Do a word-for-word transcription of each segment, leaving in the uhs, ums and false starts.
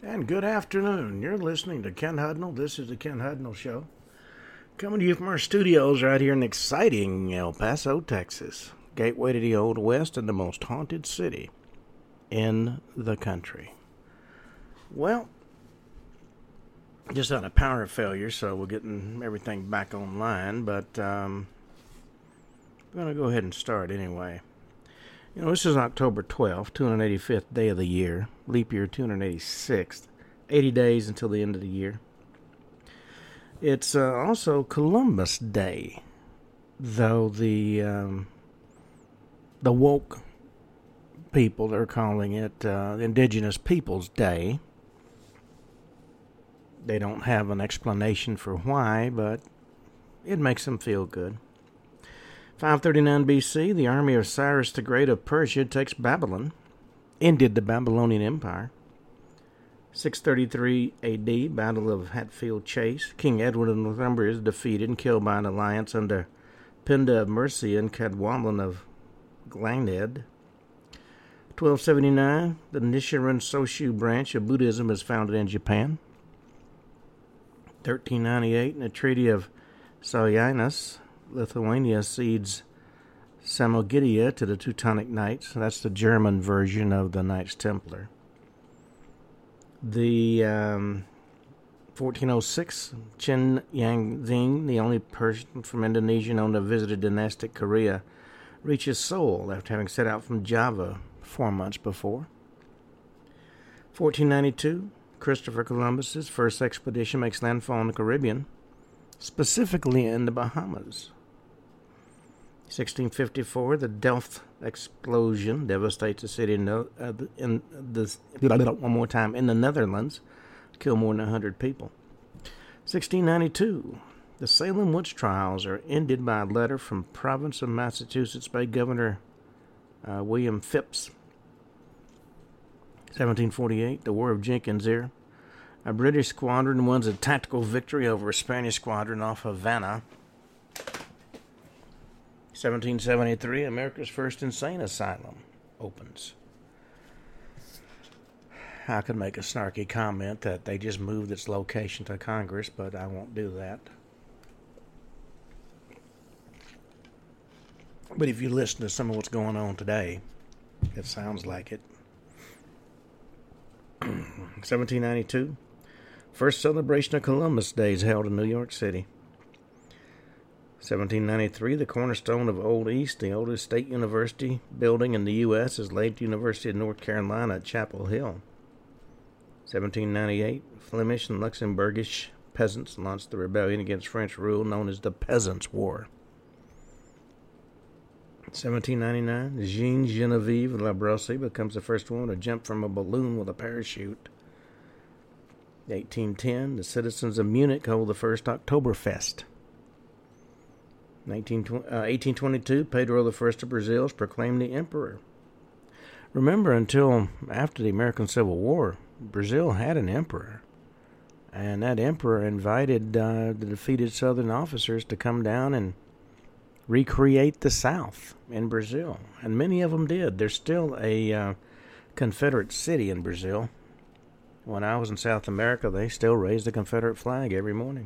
And good afternoon. You're listening to Ken Hudnall. This is the Ken Hudnall Show. Coming to you from our studios right here in exciting El Paso, Texas. Gateway to the Old West and the most haunted city in the country. Well, just had a power failure, so we're getting everything back online. But um, I'm going to go ahead and start anyway. You know, this is October twelfth, two hundred eighty-fifth day of the year. Leap year two hundred eighty-sixth. eighty days until the end of the year. It's uh, also Columbus Day, though the um, the woke people are calling it uh, Indigenous Peoples Day. They don't have an explanation for why, but it makes them feel good. five thirty-nine B C, the army of Cyrus the Great of Persia takes Babylon, ended the Babylonian Empire. six thirty-three A D, Battle of Hatfield Chase. King Edward of Northumbria is defeated and killed by an alliance under Penda of Mercia and Cadwallon of Glanned. twelve seventy-nine, the Nichiren Soshu branch of Buddhism is founded in Japan. thirteen ninety-eight, in the Treaty of Salyanis, Lithuania cedes Samogitia to the Teutonic Knights. That's the German version of the Knights Templar. The um, fourteen oh six, Chen Yangzing, the only person from Indonesia known to have visited dynastic Korea, reaches Seoul after having set out from Java four months before. fourteen ninety-two, Christopher Columbus's first expedition makes landfall in the Caribbean, specifically in the Bahamas. sixteen fifty-four, the Delft explosion devastates a city in the, uh, in the one more time in the Netherlands, kill more than one hundred people. sixteen ninety-two, the Salem witch trials are ended by a letter from province of Massachusetts Bay Governor uh, William Phipps. seventeen forty-eight, the War of Jenkins Ear. A British squadron wins a tactical victory over a Spanish squadron off Havana. seventeen seventy-three, America's first insane asylum opens. I could make a snarky comment that they just moved its location to Congress, but I won't do that. But if you listen to some of what's going on today, it sounds like it. seventeen ninety-two, first celebration of Columbus Day is held in New York City. seventeen ninety-three, the cornerstone of Old East, the oldest state university building in the U S, is laid at the University of North Carolina at Chapel Hill. seventeen ninety-eight, Flemish and Luxembourgish peasants launched the rebellion against French rule known as the Peasants' War. seventeen ninety-nine, Jean Genevieve Labrosse becomes the first woman to jump from a balloon with a parachute. eighteen ten, the citizens of Munich hold the first Oktoberfest. eighteen twenty-two, Pedro the First of Brazil is proclaimed the emperor. Remember, until after the American Civil War, Brazil had an emperor. And that emperor invited uh, the defeated Southern officers to come down and recreate the South in Brazil. And many of them did. There's still a uh, Confederate city in Brazil. When I was in South America, they still raised the Confederate flag every morning.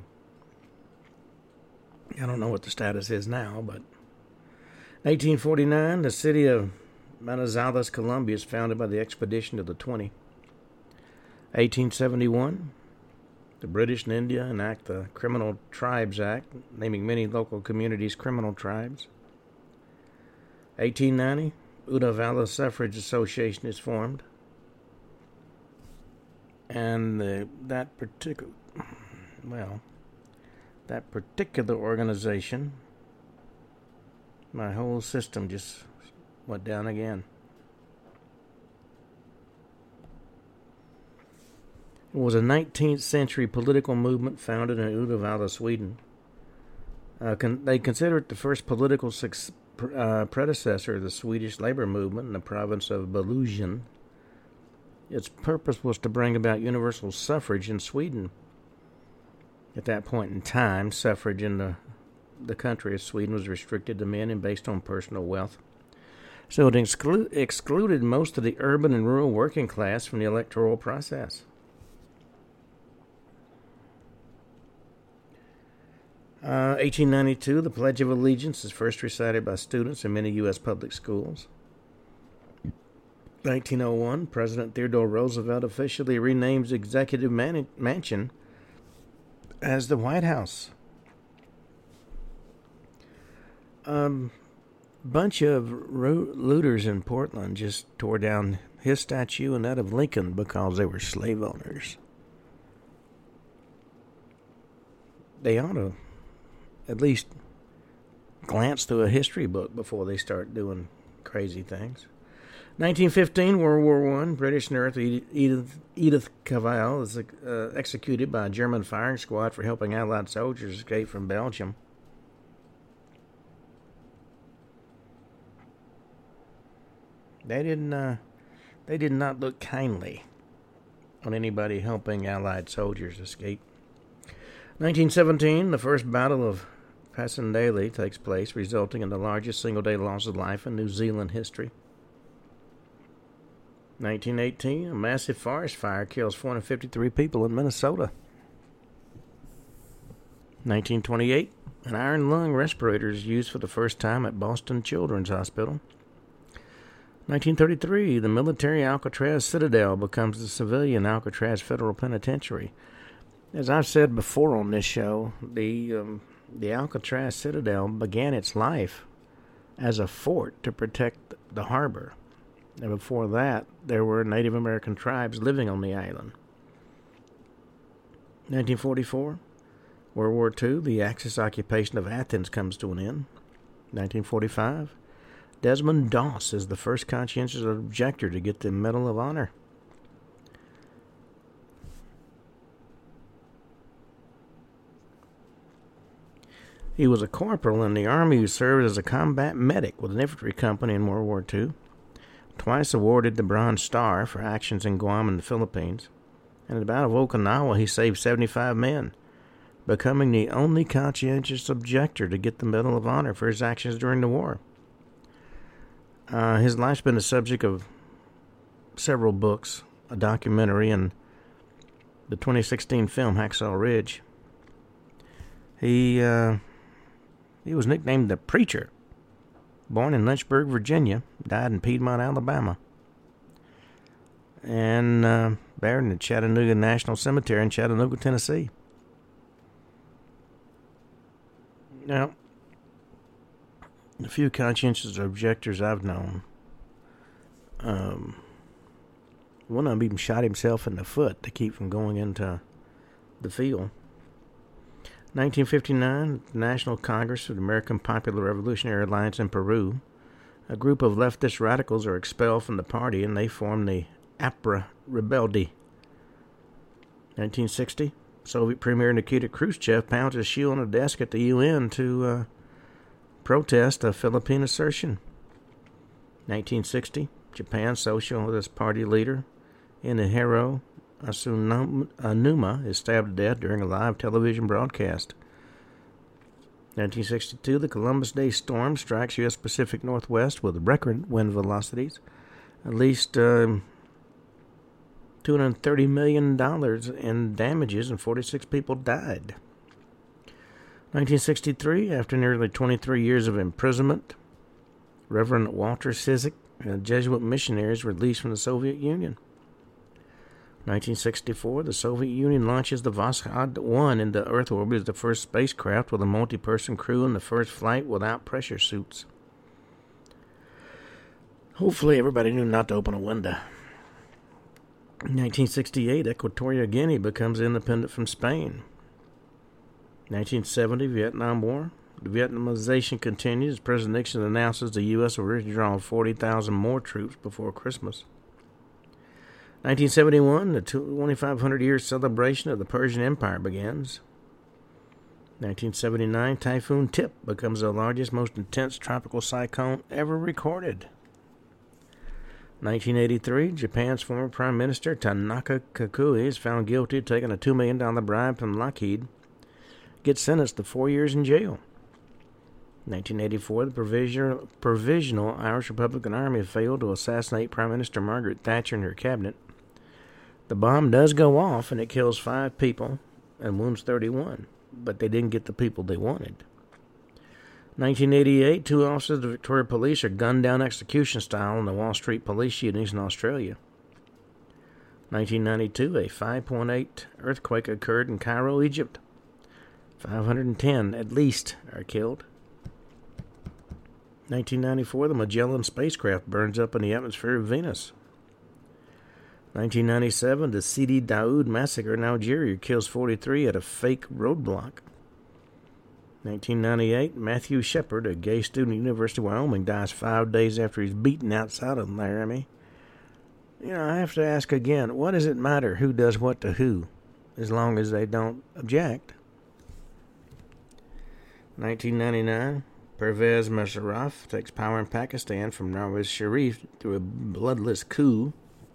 I don't know what the status is now, but eighteen forty-nine, the city of Manizales, Colombia is founded by the Expedition of the twenty. eighteen seventy-one, the British in India enact the Criminal Tribes Act, naming many local communities criminal tribes. eighteen ninety, Udavala Suffrage Association is formed. And the, that particular, well... That particular organization, my whole system just went down again. It was a nineteenth century political movement founded in Uddevalla, Sweden. Uh, con- they consider it the first political su- uh, predecessor of the Swedish labor movement in the province of Belugien. Its purpose was to bring about universal suffrage in Sweden. At that point in time, suffrage in the, the country of Sweden was restricted to men and based on personal wealth. So it exclu- excluded most of the urban and rural working class from the electoral process. Uh, eighteen ninety-two, the Pledge of Allegiance is first recited by students in many U S public schools. nineteen oh one, President Theodore Roosevelt officially renames Executive Man- Mansion as the White House. Um, bunch of ro- looters in Portland just tore down his statue and that of Lincoln because they were slave owners. They ought to at least glance through a history book before they start doing crazy things. nineteen fifteen, World War One, British nurse Edith, Edith Cavell is uh, executed by a German firing squad for helping Allied soldiers escape from Belgium. They didn't. Uh, they did not look kindly on anybody helping Allied soldiers escape. nineteen seventeen, the first Battle of Passchendaele takes place, resulting in the largest single-day loss of life in New Zealand history. nineteen eighteen, a massive forest fire kills four hundred fifty-three people in Minnesota. nineteen twenty-eight, an iron lung respirator is used for the first time at Boston Children's Hospital. nineteen thirty-three, the military Alcatraz Citadel becomes the civilian Alcatraz Federal Penitentiary. As I've said before on this show, the um, the Alcatraz Citadel began its life as a fort to protect the harbor. And before that, there were Native American tribes living on the island. nineteen forty-four, World War Two, the Axis occupation of Athens comes to an end. nineteen forty-five, Desmond Doss is the first conscientious objector to get the Medal of Honor. He was a corporal in the Army who served as a combat medic with an infantry company in World War Two. Twice awarded the Bronze Star for actions in Guam and the Philippines. And at the Battle of Okinawa, he saved seventy-five men, becoming the only conscientious objector to get the Medal of Honor for his actions during the war. Uh, his life's been the subject of several books, a documentary, and the twenty sixteen film Hacksaw Ridge. He uh, he was nicknamed the Preacher. Born in Lynchburg, Virginia, died in Piedmont, Alabama, and uh, buried in the Chattanooga National Cemetery in Chattanooga, Tennessee. Now, the few conscientious objectors I've known, um, one of them even shot himself in the foot to keep from going into the field. nineteen fifty-nine, the National Congress of the American Popular Revolutionary Alliance in Peru. A group of leftist radicals are expelled from the party and they form the APRA Rebelde. nineteen sixty, Soviet Premier Nikita Khrushchev pounds his shoe on a desk at the U N to uh, protest a Philippine assertion. nineteen sixty, Japan Socialist Party leader Inahiro Asunuma is stabbed to death during a live television broadcast. nineteen sixty-two, the Columbus Day storm strikes U S Pacific Northwest with record wind velocities. At least uh, two hundred thirty million dollars in damages and forty-six people died. nineteen sixty-three, after nearly twenty-three years of imprisonment, Reverend Walter Ciszek, a Jesuit missionary, is released from the Soviet Union. nineteen sixty-four, the Soviet Union launches the Voskhod one into Earth orbit as the first spacecraft with a multi-person crew in the first flight without pressure suits. Hopefully everybody knew not to open a window. nineteen sixty-eight, Equatorial Guinea becomes independent from Spain. nineteen seventy, Vietnam War. The Vietnamization continues. President Nixon announces the U S will withdraw forty thousand more troops before Christmas. nineteen seventy-one, the twenty-five hundred year celebration of the Persian Empire begins. nineteen seventy-nine, Typhoon Tip becomes the largest, most intense tropical cyclone ever recorded. nineteen eighty-three, Japan's former Prime Minister Tanaka Kikuchi is found guilty of taking a two million dollars bribe from Lockheed. Gets sentenced to four years in jail. nineteen eighty-four, the provisional, provisional Irish Republican Army failed to assassinate Prime Minister Margaret Thatcher and her cabinet. The bomb does go off, and it kills five people and wounds thirty-one. but they didn't get the people they wanted. nineteen eighty-eight, two officers of the Victoria Police are gunned down execution style in the Wall Street police shootings in Australia. nineteen ninety-two, a five point eight earthquake occurred in Cairo, Egypt. five hundred ten, at least, are killed. nineteen ninety-four, the Magellan spacecraft burns up in the atmosphere of Venus. nineteen ninety-seven, the Sidi Daoud massacre in Algeria kills forty-three at a fake roadblock. nineteen ninety-eight, Matthew Shepard, a gay student at the University of Wyoming, dies five days after he's beaten outside of Laramie. You know, I have to ask again, what does it matter who does what to who, as long as they don't object? nineteen ninety-nine, Pervez Musharraf takes power in Pakistan from Nawaz Sharif through a bloodless coup.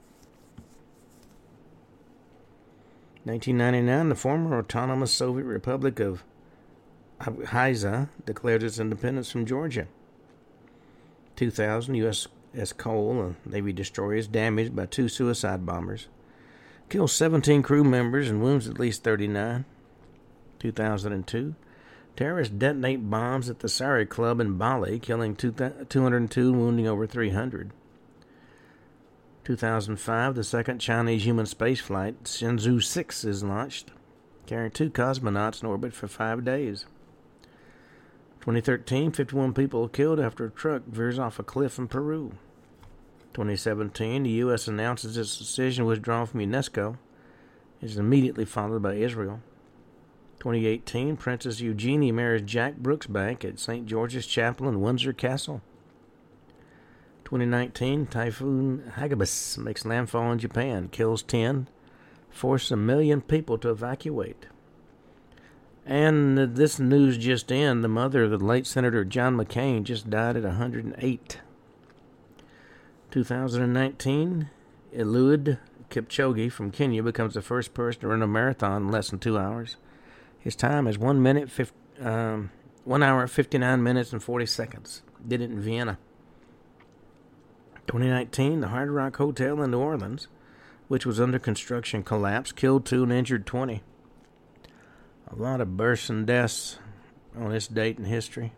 nineteen ninety-nine, the former autonomous Soviet Republic of Abkhazia declared its independence from Georgia. two thousand, U S S Cole, a Navy destroyer, is damaged by two suicide bombers. Kills seventeen crew members and wounds at least thirty-nine. two thousand two, terrorists detonate bombs at the Sari Club in Bali, killing two hundred two and wounding over three hundred. two thousand five, the second Chinese human spaceflight, Shenzhou six, is launched, carrying two cosmonauts in orbit for five days. twenty thirteen, fifty-one people killed after a truck veers off a cliff in Peru. twenty seventeen, the U S announces its decision to withdraw from UNESCO. It is immediately followed by Israel. twenty eighteen, Princess Eugenie marries Jack Brooksbank at Saint George's Chapel in Windsor Castle. twenty nineteen, Typhoon Hagibis makes landfall in Japan, kills ten, forces a million people to evacuate. And this news just in, the mother of the late Senator John McCain just died at one hundred eight. two thousand nineteen, Eliud Kipchoge from Kenya becomes the first person to run a marathon in less than two hours. His time is one minute, um, one hour, fifty-nine minutes and forty seconds. Did it in Vienna. twenty nineteen, the Hard Rock Hotel in New Orleans, which was under construction, collapsed, killed two and injured twenty. A lot of births and deaths on this date in history.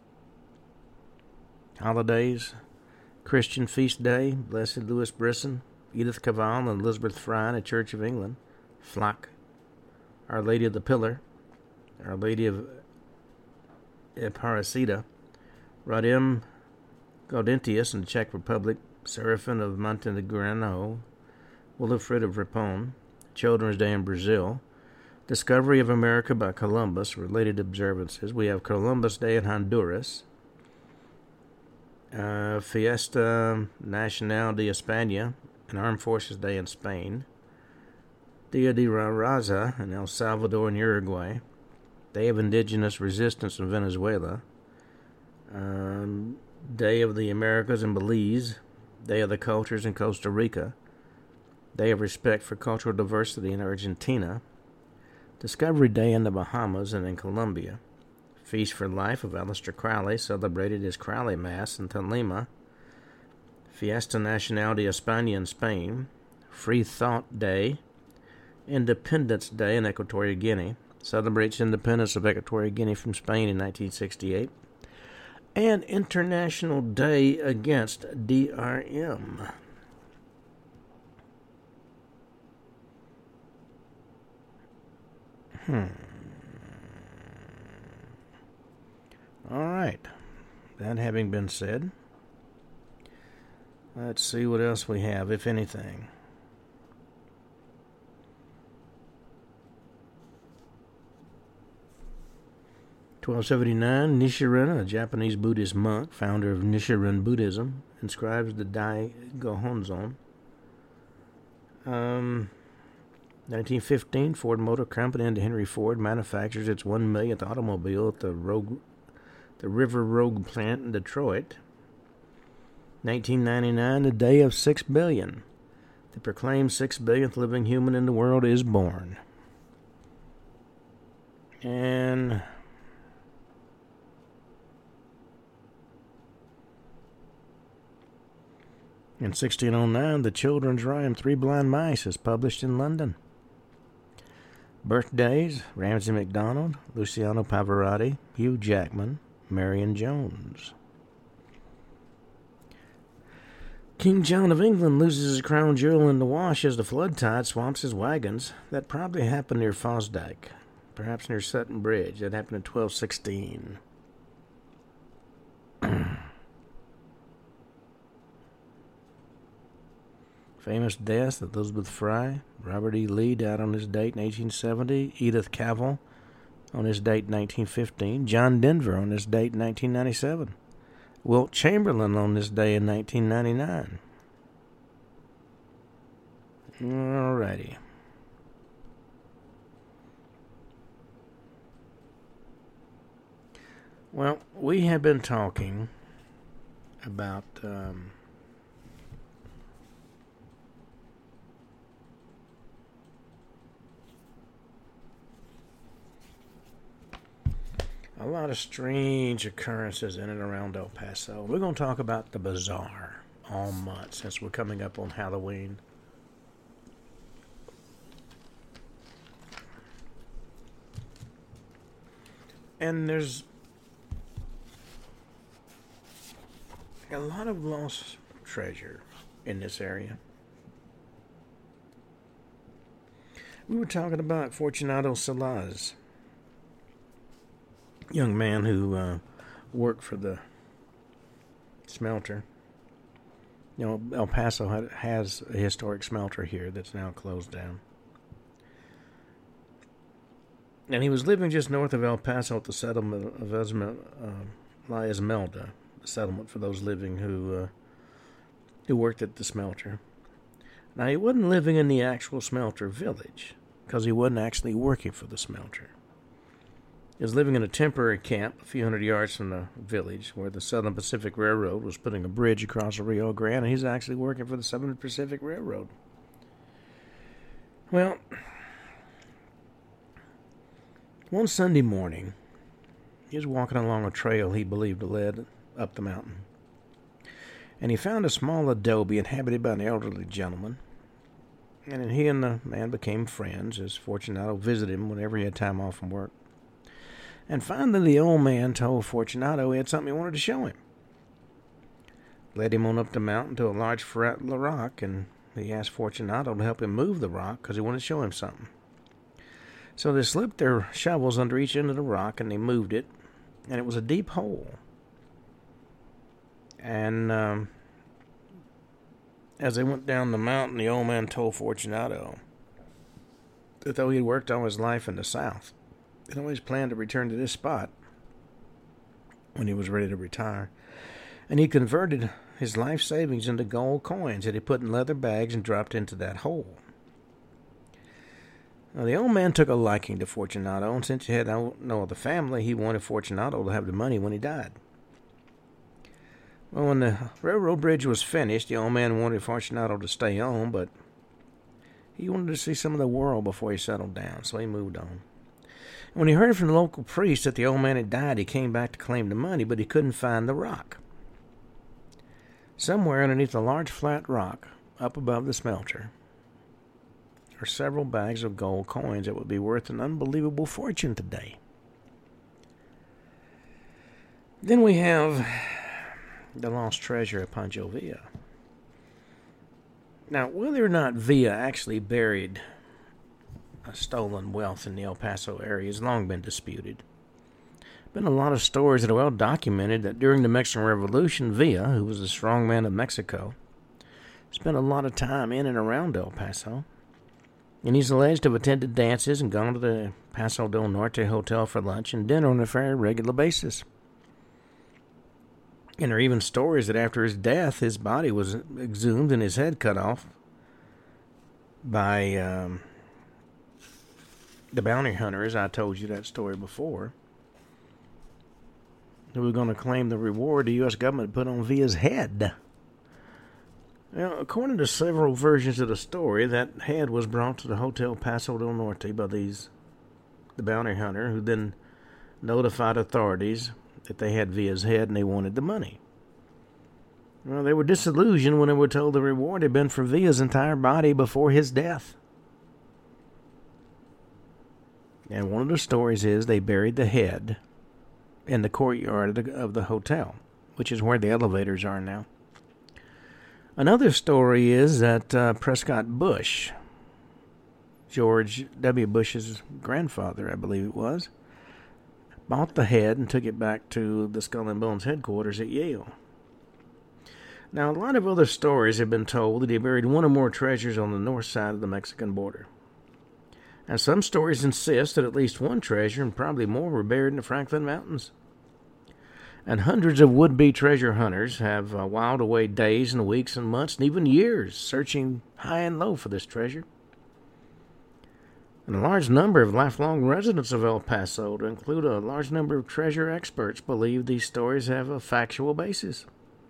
Holidays: Christian Feast Day, Blessed Louis Brisson, Edith Cavall and Elizabeth Fry in the Church of England, Flock, Our Lady of the Pillar, Our Lady of Aparecida, Radim Gaudentius in the Czech Republic, Seraphin of Montenegro, Wilfrid of Ripon, Children's Day in Brazil, Discovery of America by Columbus, related observances. We have Columbus Day in Honduras, uh, Fiesta Nacional de España, an Armed Forces Day in Spain, Dia de la Raza in El Salvador and Uruguay, Day of Indigenous Resistance in Venezuela, um, Day of the Americas in Belize, Day of the Cultures in Costa Rica, Day of Respect for Cultural Diversity in Argentina, Discovery Day in the Bahamas and in Colombia, Feast for Life of Aleister Crowley, celebrated as Crowley Mass in Tolima, Fiesta Nacional de España in Spain, Free Thought Day, Independence Day in Equatorial Guinea, celebrates independence of Equatorial Guinea from Spain in nineteen sixty-eight, and International Day Against D R M. Hmm. All right. That having been said, let's see what else we have, if anything. twelve seventy-nine, Nichiren, a Japanese Buddhist monk, founder of Nichiren Buddhism, inscribes the Dai-Gohonzon. Um... nineteen fifteen, Ford Motor Company under Henry Ford manufactures its one millionth automobile at the Rogue, the River Rogue plant in Detroit. nineteen ninety-nine, the day of six billion. The proclaimed six billionth living human in the world is born. And in sixteen oh nine, the children's rhyme Three Blind Mice is published in London. Birthdays: Ramsey MacDonald, Luciano Pavarotti, Hugh Jackman, Marion Jones. King John of England loses his crown jewel in the wash as the flood tide swamps his wagons. That probably happened near Fosdyke, perhaps near Sutton Bridge. That happened in twelve sixteen. Famous deaths: Elizabeth Fry, Robert E. Lee died on this date in eighteen seventy, Edith Cavell on this date in nineteen fifteen, John Denver on this date in nineteen ninety-seven, Wilt Chamberlain on this day in nineteen ninety-nine. Alrighty. Well, we have been talking about um, a lot of strange occurrences in and around El Paso. We're going to talk about the bazaar all month since we're coming up on Halloween. And there's a lot of lost treasure in this area. We were talking about Fortunato Salaz, young man who uh, worked for the smelter. You know, El Paso had, has a historic smelter here that's now closed down. And he was living just north of El Paso at the settlement of Esme, uh, La Esmelda, a settlement for those living who uh, who worked at the smelter. Now, he wasn't living in the actual smelter village because he wasn't actually working for the smelter. He was living in a temporary camp a few hundred yards from the village where the Southern Pacific Railroad was putting a bridge across the Rio Grande, and he's actually working for the Southern Pacific Railroad. Well, one Sunday morning, he was walking along a trail he believed led up the mountain, and he found a small adobe inhabited by an elderly gentleman, and he and the man became friends as Fortunato visited him whenever he had time off from work. And finally, the old man told Fortunato he had something he wanted to show him. Led him on up the mountain to a large flat rock, and he asked Fortunato to help him move the rock because he wanted to show him something. So they slipped their shovels under each end of the rock, and they moved it, and it was a deep hole. And um, as they went down the mountain, the old man told Fortunato that though he had worked all his life in the South, he'd always planned to return to this spot when he was ready to retire. And he converted his life savings into gold coins that he put in leather bags and dropped into that hole. Now, the old man took a liking to Fortunato, and since he had no, no other family, he wanted Fortunato to have the money when he died. Well, when the railroad bridge was finished, the old man wanted Fortunato to stay on, but he wanted to see some of the world before he settled down, so he moved on. When he heard from the local priest that the old man had died, he came back to claim the money, but he couldn't find the rock. Somewhere underneath a large flat rock, up above the smelter, are several bags of gold coins that would be worth an unbelievable fortune today. Then we have the lost treasure of Pancho Villa. Now, whether or not Villa actually buried a stolen wealth in the El Paso area has long been disputed. Been a lot of stories that are well documented that during the Mexican Revolution, Villa, who was a strong man of Mexico, spent a lot of time in and around El Paso. And he's alleged to have attended dances and gone to the Paso del Norte Hotel for lunch and dinner on a very regular basis. And there are even stories that after his death, his body was exhumed and his head cut off by um, the bounty hunters. I told you that story before. Who were going to claim the reward the U S government put on Villa's head. Now, according to several versions of the story, that head was brought to the Hotel Paso del Norte by these the bounty hunter, who then notified authorities that they had Villa's head and they wanted the money. Well, they were disillusioned when they were told the reward had been for Villa's entire body before his death. And one of the stories is they buried the head in the courtyard of the, of the hotel, which is where the elevators are now. Another story is that uh, Prescott Bush, George W. Bush's grandfather, I believe it was, bought the head and took it back to the Skull and Bones headquarters at Yale. Now, a lot of other stories have been told that he buried one or more treasures on the north side of the Mexican border. And some stories insist that at least one treasure, and probably more, were buried in the Franklin Mountains. And hundreds of would-be treasure hunters have uh, whiled away days and weeks and months and even years searching high and low for this treasure. And a large number of lifelong residents of El Paso, to include a large number of treasure experts, believe these stories have a factual basis.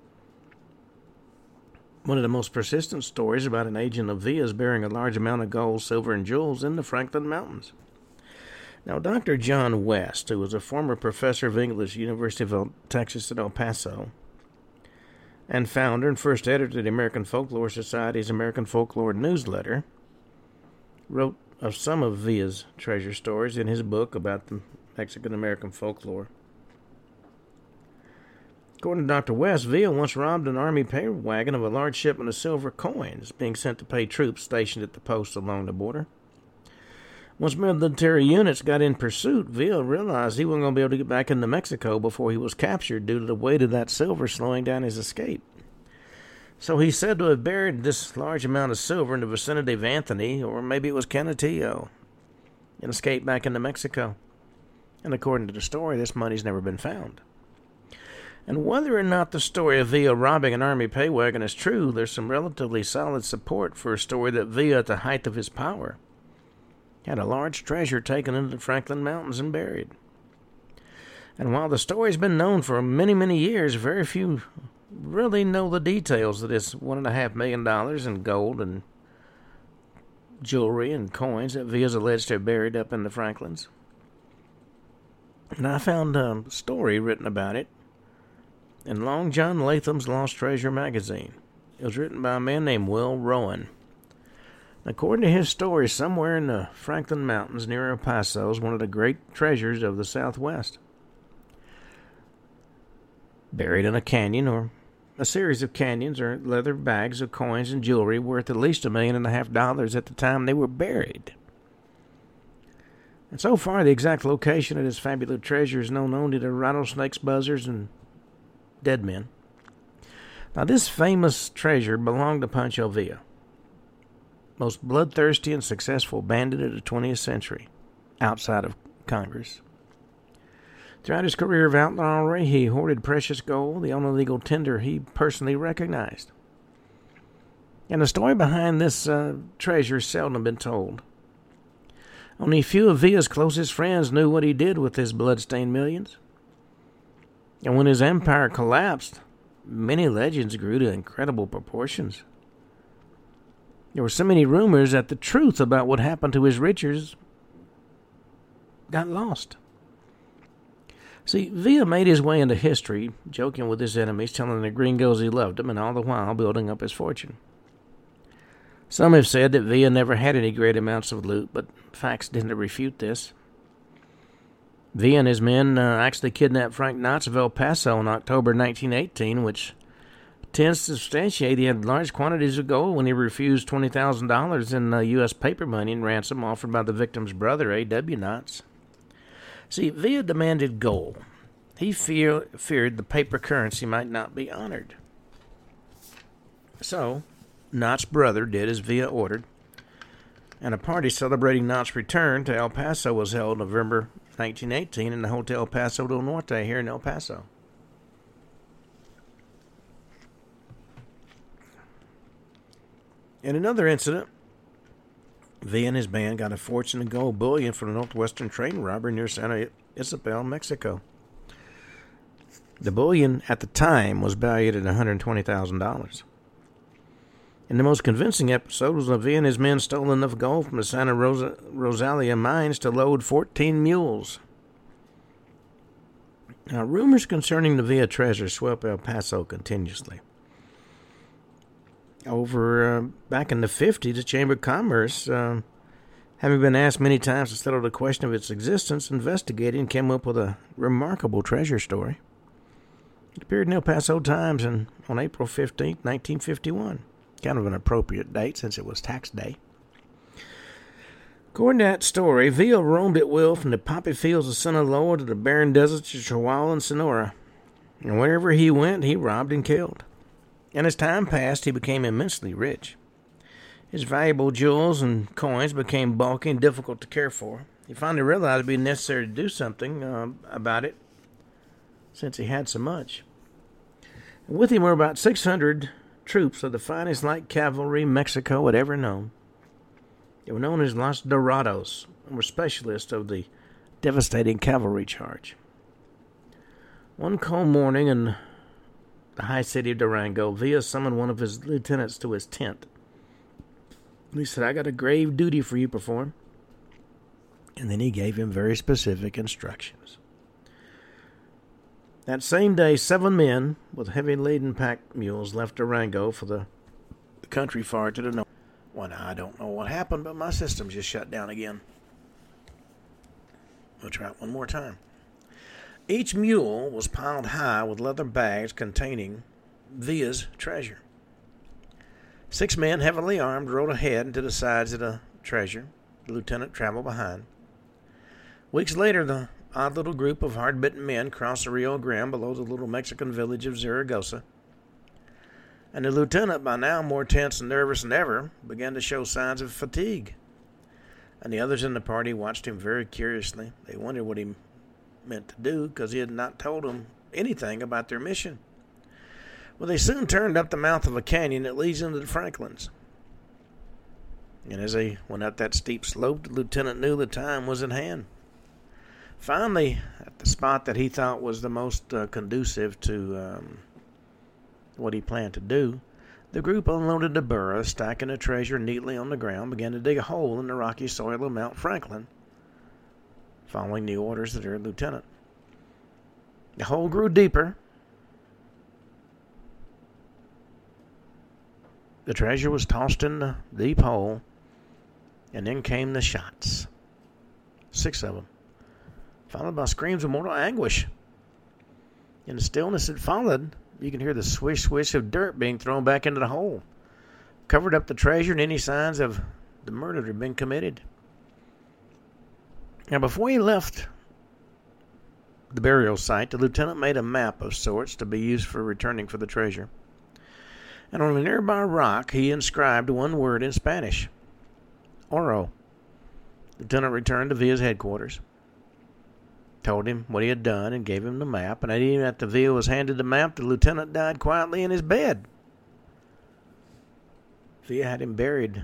One of the most persistent stories about an agent of Villa's burying a large amount of gold, silver, and jewels in the Franklin Mountains. Now, Doctor John West, who was a former professor of English at the University of Texas at El Paso, and founder and first editor of the American Folklore Society's American Folklore Newsletter, wrote of some of Villa's treasure stories in his book about the Mexican-American folklore. According to Doctor West, Villa once robbed an army pay wagon of a large shipment of silver coins being sent to pay troops stationed at the posts along the border. Once military units got in pursuit, Villa realized he wasn't going to be able to get back into Mexico before he was captured due to the weight of that silver slowing down his escape. So he's said to have buried this large amount of silver in the vicinity of Anthony, or maybe it was Canutillo, and escaped back into Mexico. And according to the story, this money's never been found. And whether or not the story of Villa robbing an army pay wagon is true, there's some relatively solid support for a story that Villa, at the height of his power, had a large treasure taken into the Franklin Mountains and buried. And while the story's been known for many, many years, very few really know the details of this one and a half million dollars in gold and jewelry and coins that Villa's alleged to have buried up in the Franklins. And I found a story written about it in Long John Latham's Lost Treasure magazine. It was written by a man named Will Rowan. According to his story, somewhere in the Franklin Mountains near El Paso is one of the great treasures of the Southwest. Buried in a canyon or a series of canyons are leather bags of coins and jewelry worth at least a million and a half dollars at the time they were buried. And so far, the exact location of this fabulous treasure is known only to rattlesnakes, buzzards, and dead men. Now, this famous treasure belonged to Pancho Villa, most bloodthirsty and successful bandit of the twentieth century, outside of Congress. Throughout his career of outlawry, he hoarded precious gold, the only legal tender he personally recognized. And the story behind this uh, treasure has seldom been told. Only a few of Villa's closest friends knew what he did with his blood-stained millions. And when his empire collapsed, many legends grew to incredible proportions. There were so many rumors that the truth about what happened to his riches got lost. See, Villa made his way into history, joking with his enemies, telling the gringos he loved them, and all the while building up his fortune. Some have said that Villa never had any great amounts of loot, but facts didn't refute this. Villa and his men uh, actually kidnapped Frank Knotts of El Paso in October nineteen eighteen, which tends to substantiate he had large quantities of gold when he refused twenty thousand dollars in uh, U S paper money and ransom offered by the victim's brother, A W Knotts. See, Villa demanded gold. He fear, feared the paper currency might not be honored. So, Knotts' brother did as Villa ordered, and a party celebrating Knotts' return to El Paso was held November nineteen eighteen in the Hotel Paso del Norte here in El Paso. In another incident, Villa and his band got a fortune in gold bullion from a northwestern train robbery near Santa Isabel, Mexico. The bullion at the time was valued at one hundred twenty thousand dollars. And the most convincing episode was when Villa and his men stole enough gold from the Santa Rosa, Rosalia mines to load fourteen mules. Now, rumors concerning the Villa treasure swept El Paso continuously. Over uh, back in the fifties, the Chamber of Commerce uh, Having been asked many times to settle the question of its existence, investigating came up with a remarkable treasure story. It appeared in El Paso Times in, on April fifteenth, nineteen fifty-one. Kind of an appropriate date since it was tax day. According to that story, Villa roamed at will from the poppy fields of Sinaloa to the barren deserts of Chihuahua and Sonora. And wherever he went, he robbed and killed. And as time passed, he became immensely rich. His valuable jewels and coins became bulky and difficult to care for. He finally realized it would be necessary to do something uh, about it, since he had so much. And with him were about six hundred troops of the finest light cavalry Mexico had ever known. They were known as Los Dorados and were specialists of the devastating cavalry charge. One cold morning in the high city of Durango, Villa summoned one of his lieutenants to his tent. He said, "I got a grave duty for you to perform." And then he gave him very specific instructions. That same day, seven men with heavy-laden pack mules left Durango for the country far to the north. Well, now, I don't know what happened, but my system just shut down again. We'll try it one more time. Each mule was piled high with leather bags containing Villa's treasure. Six men, heavily armed, rode ahead and to the sides of the treasure. The lieutenant traveled behind. Weeks later, the odd little group of hard-bitten men crossed the Rio Grande below the little Mexican village of Zaragoza. And the lieutenant, by now more tense and nervous than ever, began to show signs of fatigue. And the others in the party watched him very curiously. They wondered what he meant to do, because he had not told them anything about their mission. Well, they soon turned up the mouth of a canyon that leads into the Franklins. And as they went up that steep slope, the lieutenant knew the time was at hand. Finally, at the spot that he thought was the most uh, conducive to um, what he planned to do, the group unloaded the burro, stacking the treasure neatly on the ground, began to dig a hole in the rocky soil of Mount Franklin, following the orders of their lieutenant. The hole grew deeper. The treasure was tossed in the deep hole, and then came the shots. Six of them, followed by screams of mortal anguish. In the stillness that followed, you can hear the swish, swish of dirt being thrown back into the hole, covered up the treasure and any signs of the murder that had been committed. Now, before he left the burial site, the lieutenant made a map of sorts to be used for returning for the treasure. And on a nearby rock, he inscribed one word in Spanish: Oro. The lieutenant returned to Villa's headquarters, told him what he had done, and gave him the map. And even after Villa was handed the map, the lieutenant died quietly in his bed. Villa had him buried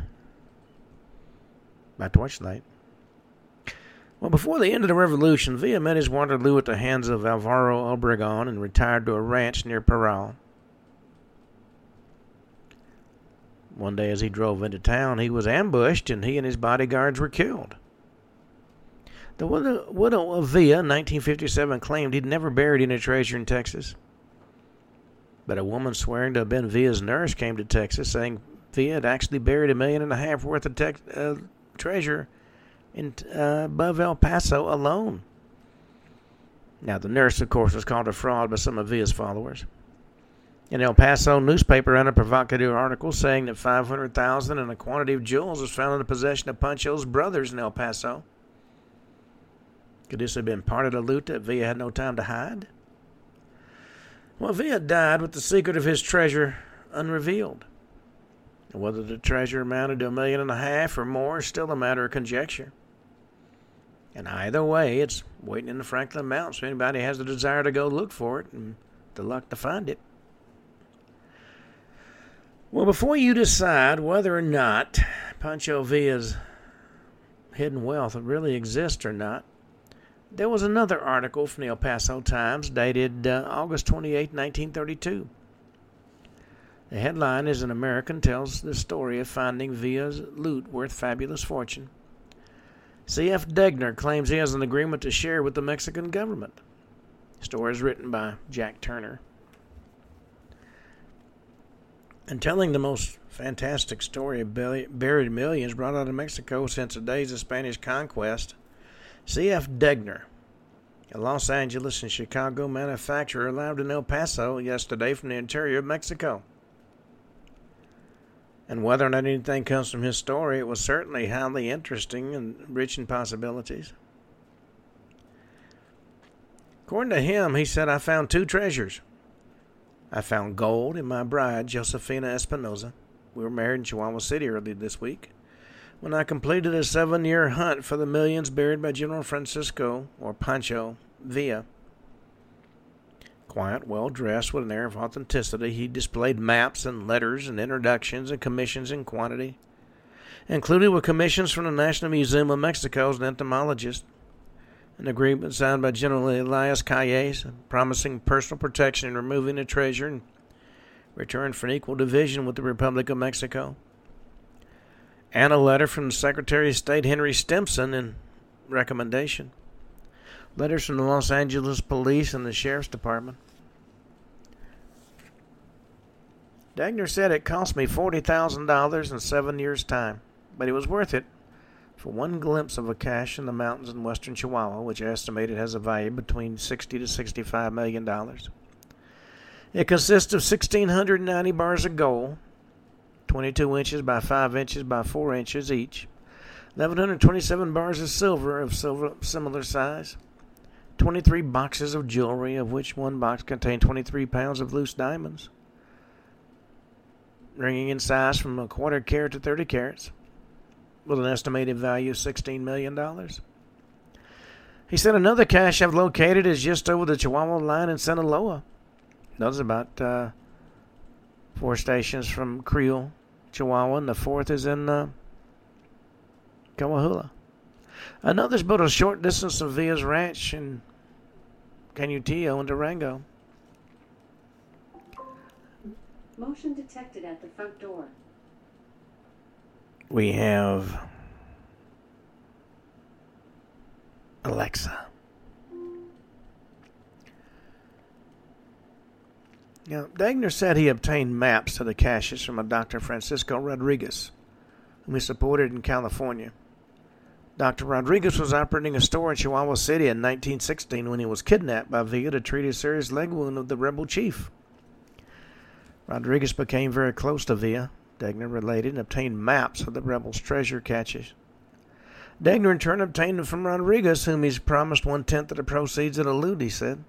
by torchlight. Well, before the end of the Revolution, Villa met his Waterloo at the hands of Alvaro Obregón and retired to a ranch near Parral. One day as he drove into town, he was ambushed, and he and his bodyguards were killed. The widow of Villa in nineteen fifty-seven claimed he'd never buried any treasure in Texas. But a woman swearing to have been Villa's nurse came to Texas, saying Villa had actually buried a million and a half worth of te- uh, treasure in, uh, above El Paso alone. Now, the nurse, of course, was called a fraud by some of Villa's followers. An El Paso newspaper ran a provocative article saying that five hundred thousand dollars and a quantity of jewels was found in the possession of Pancho's brothers in El Paso. Could this have been part of the loot that Villa had no time to hide? Well, Villa died with the secret of his treasure unrevealed. Whether the treasure amounted to a million and a half or more is still a matter of conjecture. And either way, it's waiting in the Franklin Mountains if anybody has the desire to go look for it and the luck to find it. Well, before you decide whether or not Pancho Villa's hidden wealth really exists or not, there was another article from the El Paso Times dated uh, August twenty-eighth, nineteen thirty-two. The headline is: An American tells the story of finding Villa's loot worth fabulous fortune. C F Degner claims he has an agreement to share with the Mexican government. The story is written by Jack Turner. and telling the most fantastic story of buried millions brought out of Mexico since the days of Spanish conquest, C F Degner, a Los Angeles and Chicago manufacturer, arrived in El Paso yesterday from the interior of Mexico. And whether or not anything comes from his story, it was certainly highly interesting and rich in possibilities. According to him, he said, "I found two treasures. I found gold in my bride, Josefina Espinosa. We were married in Chihuahua City early this week, when I completed a seven-year hunt for the millions buried by General Francisco, or Pancho, Villa. Quiet, well-dressed, with an air of authenticity, he displayed maps and letters and introductions and commissions in quantity, included with commissions from the National Museum of Mexico as an entomologist, an agreement signed by General Elias Calles, promising personal protection in removing the treasure in return for an equal division with the Republic of Mexico, and a letter from the Secretary of State Henry Stimson in recommendation, letters from the Los Angeles Police and the Sheriff's Department." Degner said, "It cost me forty thousand dollars in seven years' time, but it was worth it for one glimpse of a cache in the mountains in western Chihuahua, which estimated has a value between sixty to sixty-five million dollars. It consists of one thousand six hundred ninety bars of gold, twenty-two inches by five inches by four inches each, one thousand one hundred twenty-seven bars of silver of silver similar size, twenty-three boxes of jewelry, of which one box contained twenty-three pounds of loose diamonds, ranging in size from a quarter carat to thirty carats, with an estimated value of sixteen million dollars. He said, "Another cache I've located is just over the Chihuahua line in Sinaloa. That's about uh, four stations from Creel, Chihuahua, and the fourth is in uh, Coahuila. Another's about a short distance from Villa's ranch in Canutillo in Durango." Motion detected at the front door. We have Alexa. Now, Degner said he obtained maps to the caches from a Doctor Francisco Rodriguez, whom he supported in California. Doctor Rodriguez was operating a store in Chihuahua City in nineteen sixteen when he was kidnapped by Villa to treat a serious leg wound of the rebel chief. Rodriguez became very close to Villa, Degner related, and obtained maps of the rebels' treasure caches. Degner in turn obtained them from Rodriguez, whom he's promised one-tenth of the proceeds of the loot, he said.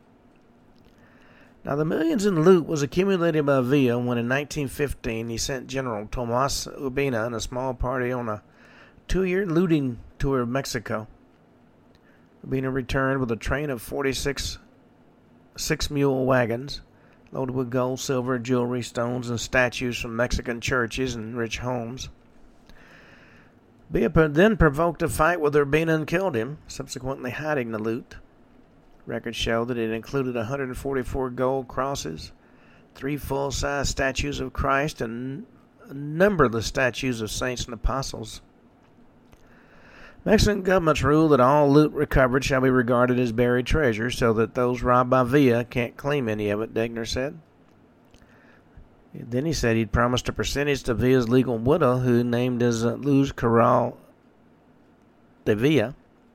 Now, the millions in loot was accumulated by Villa when in nineteen fifteen he sent General Tomas Urbina and a small party on a two-year looting tour of Mexico. Urbina returned with a train of forty-six six-mule wagons loaded with gold, silver, jewelry, stones, and statues from Mexican churches and rich homes. Villa then provoked a fight with Urbina and killed him, subsequently hiding the loot. Records show that it included one hundred forty-four gold crosses, three full-size statues of Christ, and a number of the statues of saints and apostles. Mexican government's rule that all loot recovered shall be regarded as buried treasure, so that those robbed by Villa can't claim any of it, Degner said. Then he said he'd promised a percentage to Villa's legal widow, who named as uh, Luz Corral de Villa.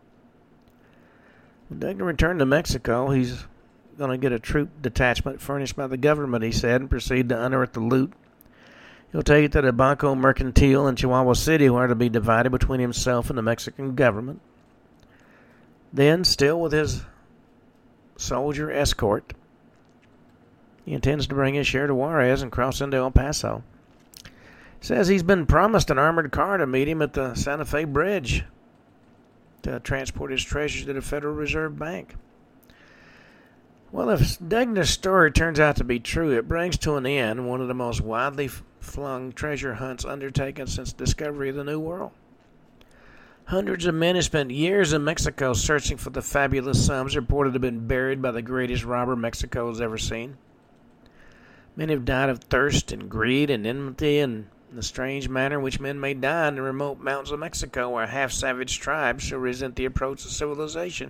When Degner returned to Mexico, he's going to get a troop detachment furnished by the government, he said, and proceed to unearth the loot. He'll take it to the Banco Mercantil in Chihuahua City, where it'll be divided between himself and the Mexican government. Then, still with his soldier escort, he intends to bring his share to Juarez and cross into El Paso. He says he's been promised an armored car to meet him at the Santa Fe Bridge to transport his treasures to the Federal Reserve Bank. Well, if Degner's story turns out to be true, it brings to an end one of the most widely flung treasure hunts undertaken since the discovery of the New World. Hundreds of men have spent years in Mexico searching for the fabulous sums reported to have been buried by the greatest robber Mexico has ever seen. Many have died of thirst and greed and enmity and in the strange manner in which men may die in the remote mountains of Mexico, where half-savage tribes shall resent the approach of civilization.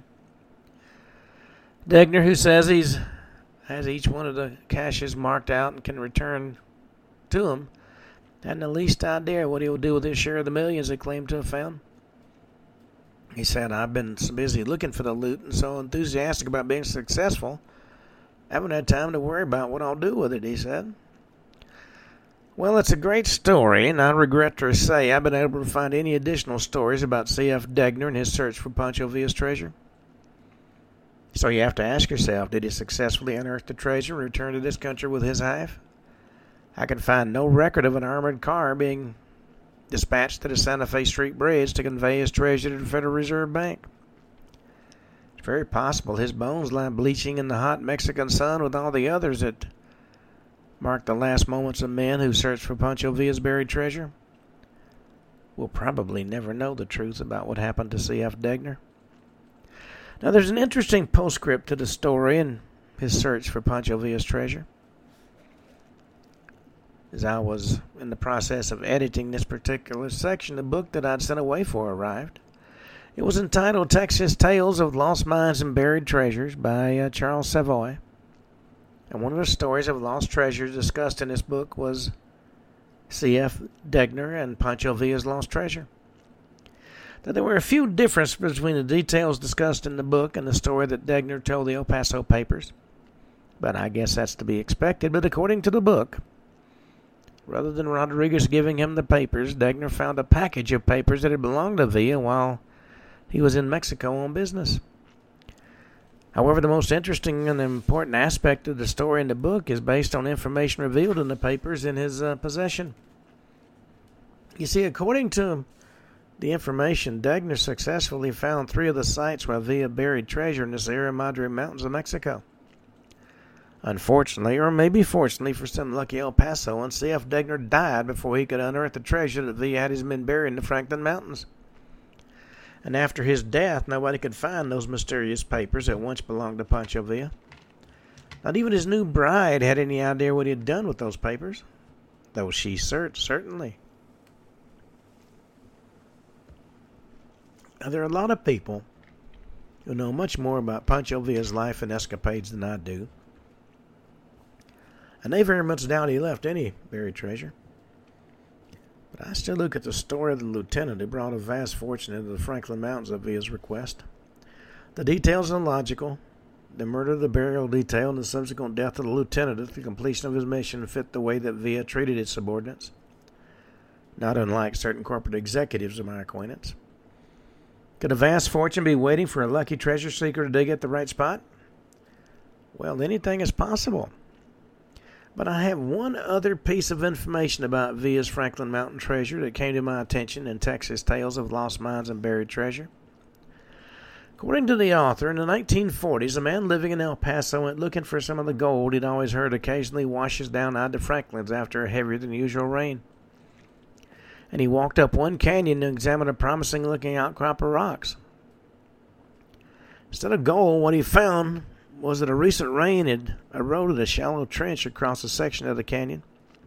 Degner, who says he's has each one of the caches marked out and can return to him hadn't the least idea what he would do with his share of the millions he claimed to have found. He said, I've been so busy looking for the loot and so enthusiastic about being successful, I haven't had time to worry about what I'll do with it, he said. Well, it's a great story, and I regret to say I've been able to find any additional stories about C F Degner and his search for Pancho Villa's treasure. So you have to ask yourself, did he successfully unearth the treasure and return to this country with his half? I can find no record of an armored car being dispatched to the Santa Fe Street Bridge to convey his treasure to the Federal Reserve Bank. It's very possible his bones lie bleaching in the hot Mexican sun with all the others that marked the last moments of men who searched for Pancho Villa's buried treasure. We'll probably never know the truth about what happened to C F Degner. Now, there's an interesting postscript to the story and his search for Pancho Villa's treasure. As I was in the process of editing this particular section, the book that I'd sent away for arrived. It was entitled Texas Tales of Lost Mines and Buried Treasures by uh, Charles Savoy. And one of the stories of lost treasures discussed in this book was C F Degner and Pancho Villa's lost treasure. Now, there were a few differences between the details discussed in the book and the story that Degner told the El Paso papers. But I guess that's to be expected. But according to the book, rather than Rodriguez giving him the papers, Degner found a package of papers that had belonged to Villa while he was in Mexico on business. However, the most interesting and important aspect of the story in the book is based on information revealed in the papers in his uh, possession. You see, according to the information, Degner successfully found three of the sites where Villa buried treasure in the Sierra Madre Mountains of Mexico. Unfortunately, or maybe fortunately for some lucky El Pasoans, C F Degner died before he could unearth the treasure that Villa had his men buried in the Franklin Mountains. And after his death, nobody could find those mysterious papers that once belonged to Pancho Villa. Not even his new bride had any idea what he had done with those papers, though she searched, certainly. Now, there are a lot of people who know much more about Pancho Villa's life and escapades than I do, and they very much doubt he left any buried treasure. But I still look at the story of the lieutenant who brought a vast fortune into the Franklin Mountains at Villa's request. The details are illogical. The murder, the burial detail, and the subsequent death of the lieutenant at the completion of his mission fit the way that Villa treated his subordinates, not unlike certain corporate executives of my acquaintance. Could a vast fortune be waiting for a lucky treasure seeker to dig at the right spot? Well, anything is possible. But I have one other piece of information about Villa's Franklin Mountain treasure that came to my attention in Texas Tales of Lost Mines and Buried Treasure. According to the author, in the nineteen forties, a man living in El Paso went looking for some of the gold he'd always heard occasionally washes down Ida Franklin's after a heavier than usual rain. And he walked up one canyon to examine a promising-looking outcrop of rocks. Instead of gold, what he found was that a recent rain had eroded a shallow trench across a section of the canyon.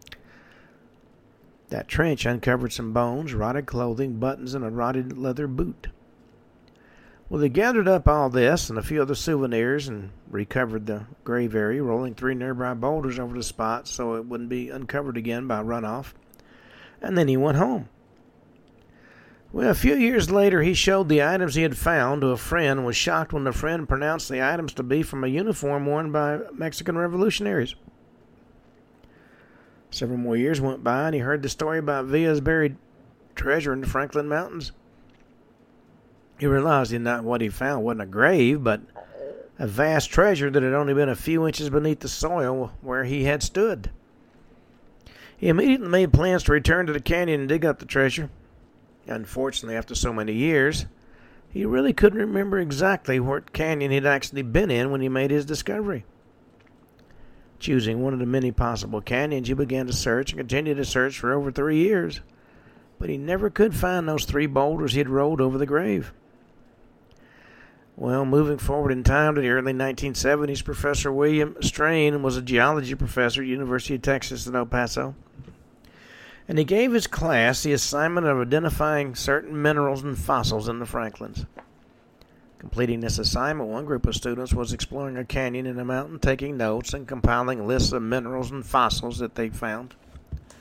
That trench uncovered some bones, rotted clothing, buttons, and a rotted leather boot. Well, they gathered up all this and a few other souvenirs and recovered the grave area, rolling three nearby boulders over the spot so it wouldn't be uncovered again by runoff. And then he went home. Well, a few years later, he showed the items he had found to a friend and was shocked when the friend pronounced the items to be from a uniform worn by Mexican revolutionaries. Several more years went by, and he heard the story about Villa's buried treasure in the Franklin Mountains. He realized that what he found wasn't a grave, but a vast treasure that had only been a few inches beneath the soil where he had stood. He immediately made plans to return to the canyon and dig up the treasure. Unfortunately, after so many years, he really couldn't remember exactly what canyon he'd actually been in when he made his discovery. Choosing one of the many possible canyons, he began to search and continued to search for over three years, but he never could find those three boulders he had rolled over the grave. Well, moving forward in time to the early nineteen seventies, Professor William Strain was a geology professor at the University of Texas at El Paso, and he gave his class the assignment of identifying certain minerals and fossils in the Franklins. Completing this assignment, one group of students was exploring a canyon in a mountain, taking notes and compiling lists of minerals and fossils that they found.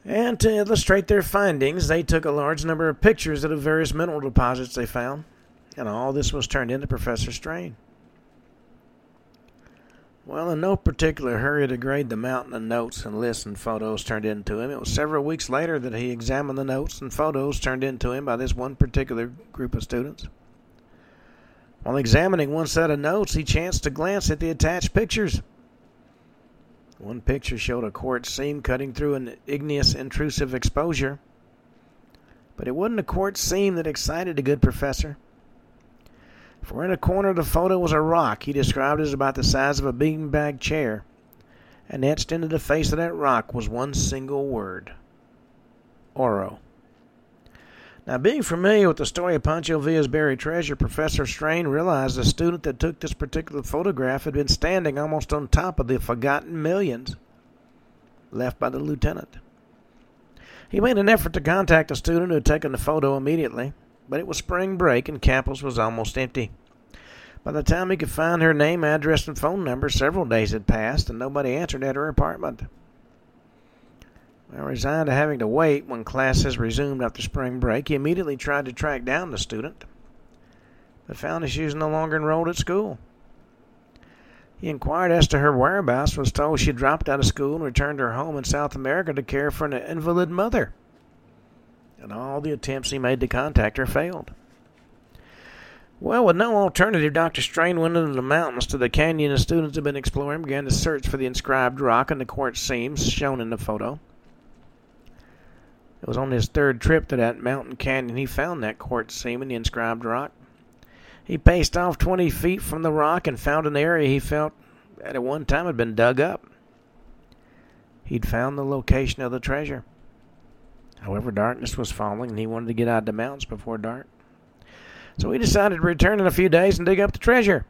And to illustrate their findings, they took a large number of pictures of the various mineral deposits they found, and all this was turned into Professor Strain. Well, in no particular hurry to grade the mountain of notes and lists and photos turned into him, it was several weeks later that he examined the notes and photos turned into him by this one particular group of students. While examining one set of notes, he chanced to glance at the attached pictures. One picture showed a quartz seam cutting through an igneous intrusive exposure, but it wasn't a quartz seam that excited the good professor. For in a corner of the photo was a rock he described as about the size of a beanbag chair, and etched into the face of that rock was one single word: Oro. Now, being familiar with the story of Pancho Villa's buried treasure, Professor Strain realized the student that took this particular photograph had been standing almost on top of the forgotten millions left by the lieutenant. He made an effort to contact the student who had taken the photo immediately, but it was spring break and campus was almost empty. By the time he could find her name, address, and phone number, several days had passed and nobody answered at her apartment. Well, resigned to having to wait when classes resumed after spring break, he immediately tried to track down the student, but found that she was no longer enrolled at school. He inquired as to her whereabouts, was told she had dropped out of school and returned to her home in South America to care for an invalid mother. And all the attempts he made to contact her failed. Well, with no alternative, Doctor Strain went into the mountains to the canyon the students had been exploring and began to search for the inscribed rock and the quartz seams shown in the photo. It was on his third trip to that mountain canyon he found that quartz seam and the inscribed rock. He paced off twenty feet from the rock and found an area he felt that at one time had been dug up. He'd found the location of the treasure. However, darkness was falling and he wanted to get out of the mountains before dark. So he decided to return in a few days and dig up the treasure.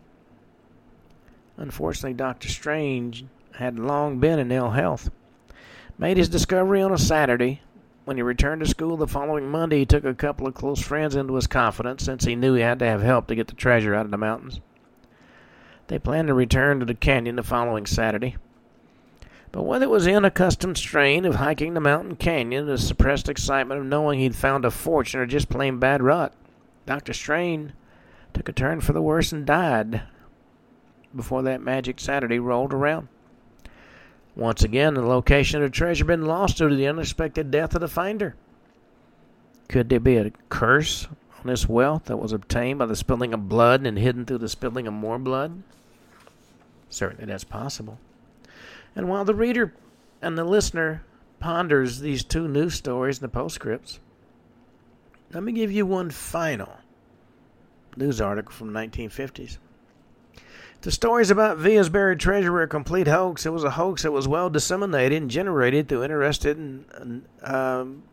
Unfortunately, Doctor Strange had long been in ill health. Made his discovery on a Saturday. When he returned to school the following Monday, he took a couple of close friends into his confidence, since he knew he had to have help to get the treasure out of the mountains. They planned to return to the canyon the following Saturday. But whether it was the unaccustomed strain of hiking the mountain canyon, the suppressed excitement of knowing he'd found a fortune, or just plain bad luck, Doctor Strain took a turn for the worse and died before that magic Saturday rolled around. Once again, the location of the treasure had been lost due to the unexpected death of the finder. Could there be a curse on this wealth that was obtained by the spilling of blood and hidden through the spilling of more blood? Certainly that's possible. And while the reader and the listener ponders these two news stories in the postscripts, let me give you one final news article from the nineteen fifties. The stories about Villa's buried treasure were a complete hoax. It was a hoax that was well disseminated and generated through interested and um,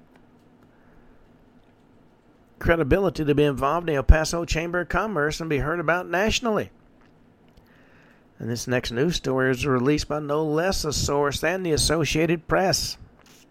credibility to be involved in the El Paso Chamber of Commerce and be heard about nationally. And this next news story was released by no less a source than the Associated Press.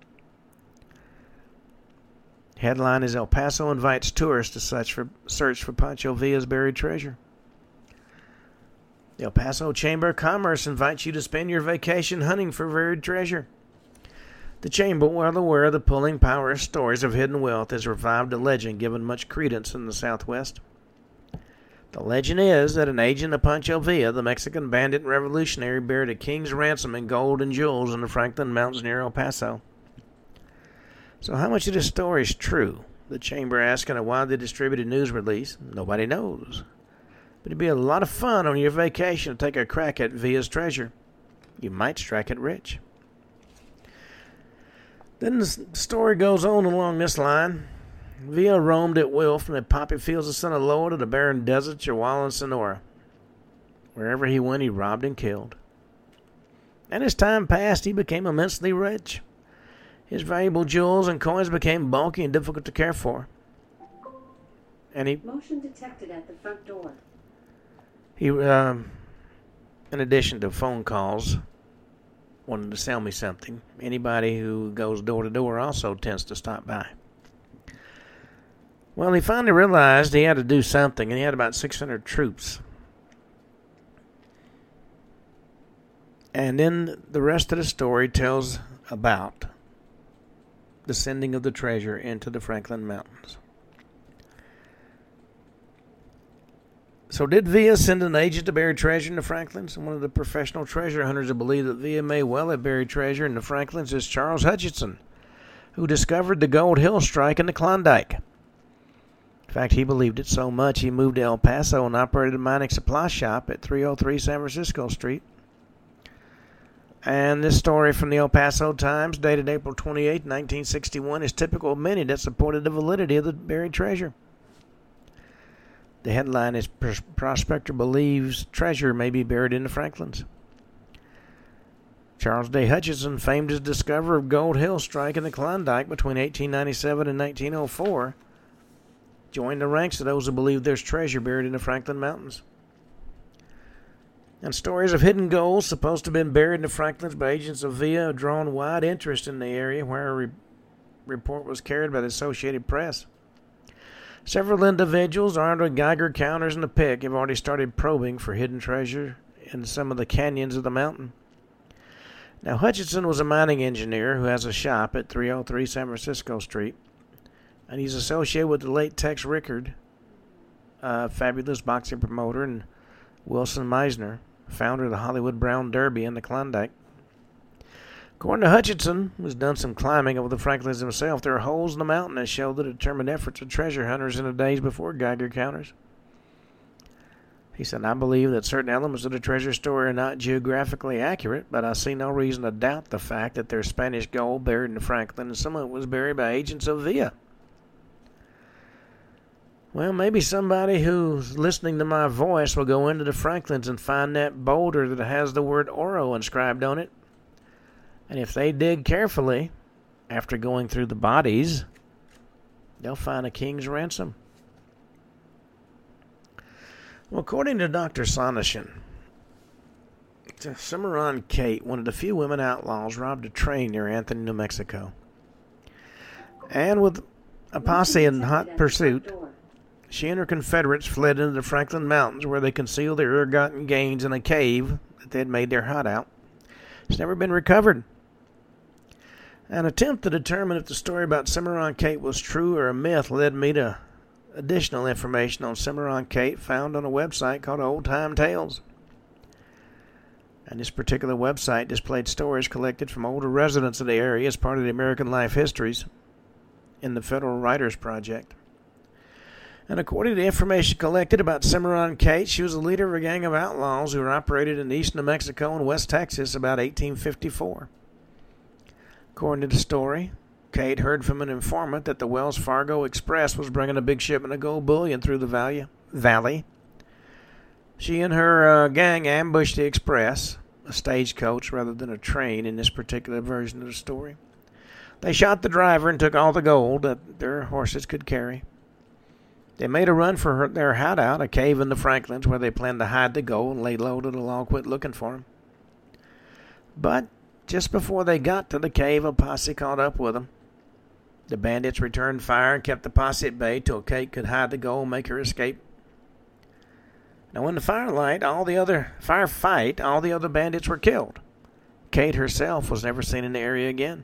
Headline is El Paso invites tourists to search for, search for Pancho Villa's buried treasure. The El Paso Chamber of Commerce invites you to spend your vacation hunting for buried treasure. The chamber, well aware of the pulling power of stories of hidden wealth, has revived a legend given much credence in the Southwest. The legend is that an agent of Pancho Villa, the Mexican bandit and revolutionary, buried a king's ransom in gold and jewels in the Franklin Mountains near El Paso. So how much of this story is true? The chamber asked in a widely distributed news release. Nobody knows. But it'd be a lot of fun on your vacation to take a crack at Villa's treasure. You might strike it rich. Then the story goes on along this line. Villa roamed at will from the poppy fields of Sinaloa to the barren deserts of Chihuahua and Sonora. Wherever he went, he robbed and killed. And as time passed, he became immensely rich. His valuable jewels and coins became bulky and difficult to care for. And he... Motion detected at the front door. He, um, in addition to phone calls, wanted to sell me something. Anybody who goes door to door also tends to stop by. Well, he finally realized he had to do something, and he had about six hundred troops. And then the rest of the story tells about the sending of the treasure into the Franklin Mountains. So did Villa send an agent to bury treasure in the Franklins? And one of the professional treasure hunters who believe that Villa may well have buried treasure in the Franklins is Charles Hutchinson, who discovered the Gold Hill Strike in the Klondike. In fact, he believed it so much he moved to El Paso and operated a mining supply shop at three oh three San Francisco Street. And this story from the El Paso Times, dated April twenty-eighth, nineteen sixty-one, is typical of many that supported the validity of the buried treasure. The headline is Prospector Believes Treasure May Be Buried in the Franklins. Charles D. Hutchinson, famed as discoverer of Gold Hill Strike in the Klondike between eighteen ninety-seven and nineteen oh four, joined the ranks of those who believe there's treasure buried in the Franklin Mountains. And stories of hidden gold supposed to have been buried in the Franklins by agents of Villa have drawn wide interest in the area, where a re- report was carried by the Associated Press. Several individuals armed with Geiger counters and a pick have already started probing for hidden treasure in some of the canyons of the mountain. Now, Hutchinson was a mining engineer who has a shop at three oh three San Francisco Street, and he's associated with the late Tex Rickard, a fabulous boxing promoter, and Wilson Meisner, founder of the Hollywood Brown Derby in the Klondike. According to Hutchinson, who's done some climbing over the Franklins himself, there are holes in the mountain that show the determined efforts of treasure hunters in the days before Geiger counters. He said, I believe that certain elements of the treasure story are not geographically accurate, but I see no reason to doubt the fact that there's Spanish gold buried in the Franklin, and some of it was buried by agents of Villa. Well, maybe somebody who's listening to my voice will go into the Franklins and find that boulder that has the word Oro inscribed on it. And if they dig carefully, after going through the bodies, they'll find a king's ransom. Well, according to Doctor Sonneshin, Cimarron Kate, one of the few women outlaws, robbed a train near Anthony, New Mexico. And with a posse in hot pursuit, she and her Confederates fled into the Franklin Mountains, where they concealed their ill-gotten gains in a cave that they had made their hideout. It's never been recovered. An attempt to determine if the story about Cimarron Kate was true or a myth led me to additional information on Cimarron Kate found on a website called Old Time Tales. And this particular website displayed stories collected from older residents of the area as part of the American Life Histories in the Federal Writers Project. And according to the information collected about Cimarron Kate, she was the leader of a gang of outlaws who were operated in east New Mexico and West Texas about eighteen fifty-four. According to the story, Kate heard from an informant that the Wells Fargo Express was bringing a big shipment of gold bullion through the valley. She and her uh, gang ambushed the express, a stagecoach rather than a train in this particular version of the story. They shot the driver and took all the gold that their horses could carry. They made a run for her, their hideout, a cave in the Franklins, where they planned to hide the gold and lay low till the law quit looking for them. But just before they got to the cave, a posse caught up with them. The bandits returned fire and kept the posse at bay till Kate could hide the gold and make her escape. Now, in the firelight, all the other firefight, all the other bandits were killed. Kate herself was never seen in the area again.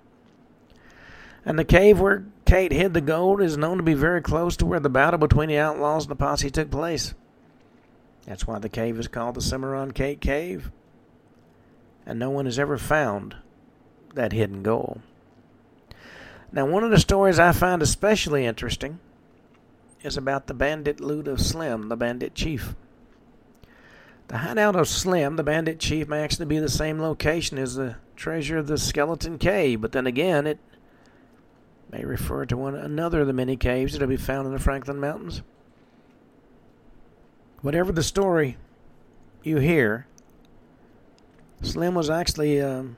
And the cave where Kate hid the gold is known to be very close to where the battle between the outlaws and the posse took place. That's why the cave is called the Cimarron Kate Cave. And no one has ever found that hidden gold. Now, one of the stories I find especially interesting is about the bandit loot of Slim, the bandit chief. The hideout of Slim, the bandit chief, may actually be the same location as the treasure of the Skeleton Cave, but then again, it may refer to one another of the many caves that will be found in the Franklin Mountains. Whatever the story you hear, Slim was actually um,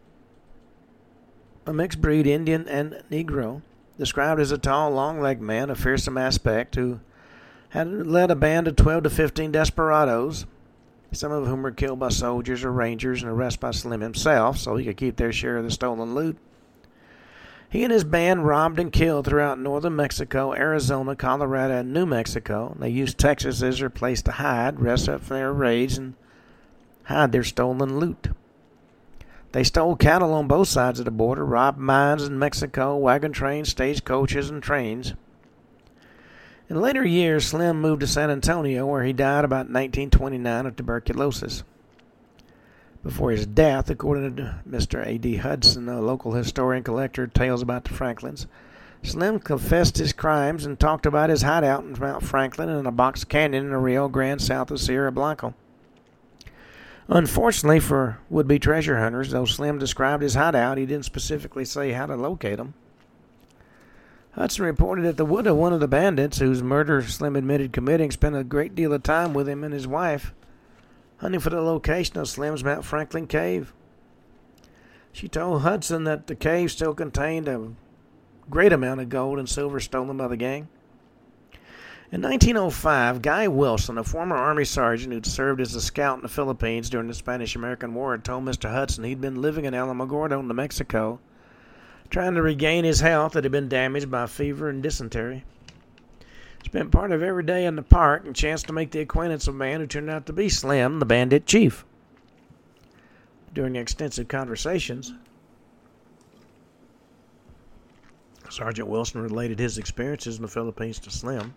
a mixed breed Indian and Negro, described as a tall, long-legged man of fearsome aspect who had led a band of twelve to fifteen desperados, some of whom were killed by soldiers or rangers and arrested by Slim himself so he could keep their share of the stolen loot. He and his band robbed and killed throughout northern Mexico, Arizona, Colorado, and New Mexico. They used Texas as their place to hide, rest up from their raids, and hide their stolen loot. They stole cattle on both sides of the border, robbed mines in Mexico, wagon trains, stagecoaches, and trains. In later years, Slim moved to San Antonio, where he died about nineteen twenty-nine of tuberculosis. Before his death, according to Mister A D Hudson, a local historian collector of tales about the Franklins, Slim confessed his crimes and talked about his hideout in Mount Franklin and a box canyon in the Rio Grande south of Sierra Blanco. Unfortunately for would-be treasure hunters, though Slim described his hideout, he didn't specifically say how to locate them. Hudson reported that the widow, one of the bandits whose murder Slim admitted committing, spent a great deal of time with him and his wife, hunting for the location of Slim's Mount Franklin cave. She told Hudson that the cave still contained a great amount of gold and silver stolen by the gang. In nineteen oh five, Guy Wilson, a former Army sergeant who'd served as a scout in the Philippines during the Spanish-American War, had told Mister Hudson he'd been living in Alamogordo, New Mexico, trying to regain his health that had been damaged by fever and dysentery. Spent part of every day in the park and chanced to make the acquaintance of a man who turned out to be Slim, the bandit chief. During extensive conversations, Sergeant Wilson related his experiences in the Philippines to Slim.